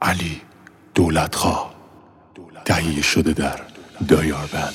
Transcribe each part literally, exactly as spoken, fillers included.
علی دولتخواه تهیه شده در دایاربند.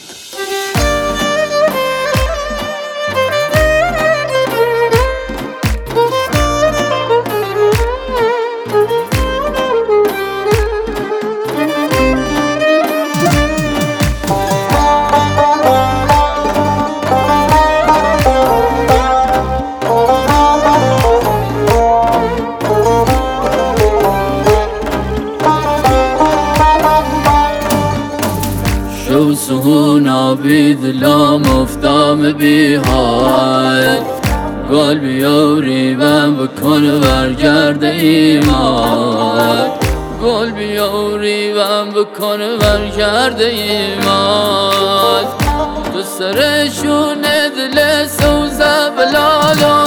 شو سهون عبید لا مفتام بیحال گل بیاری بم بکن برگرد ایمان گل بیاری بم بکن برگرد ایمان تو سرشون دل سوزه بلالا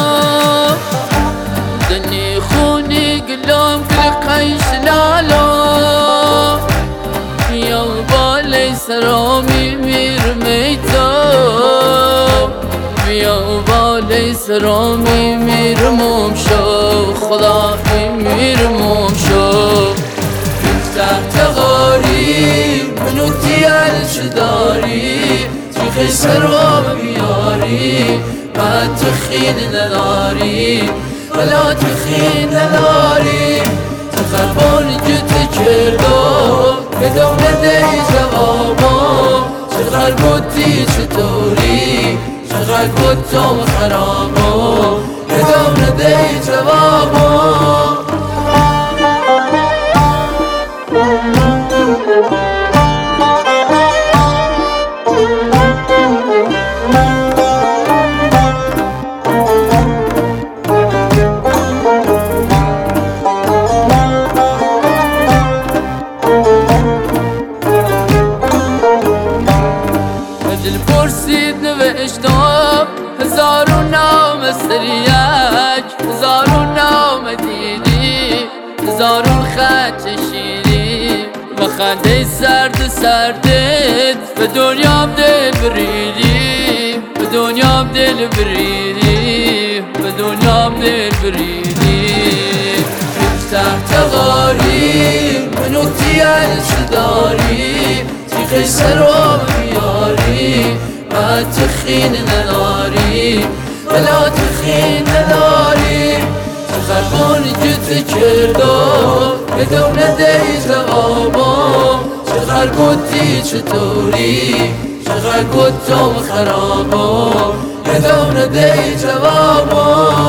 دنی خونی گلام کل قیش لالا یا بالای سرامی میر میتا بیا بالای سرامی میر موم شو خدا میر موم شو تحت غاری منو تیال شداری تیخی سرام بیاری بعد تخین نداری ولا تخین نداری تخربان جت کردو بدون دی جوابا چقدر گوتی چطوری چقدر گوتم خرابا بدون دی جوابا دل پرسید نوشتم هزارو نام سریک هزارو نام دیدی هزارو خط شیری و خنده سرد سردت به دنیام دل بریدی به دنیام دل بریدی به دنیام دل بریدی تحت غاری منو تیال شداری تیخی سرام بیاری بعد تخین نداری ولا تخین نداری تخربان جت کردو بدون دی جوابا چقدر گوتی چطوری چقدر گوتم خرابا بدون دی جوابا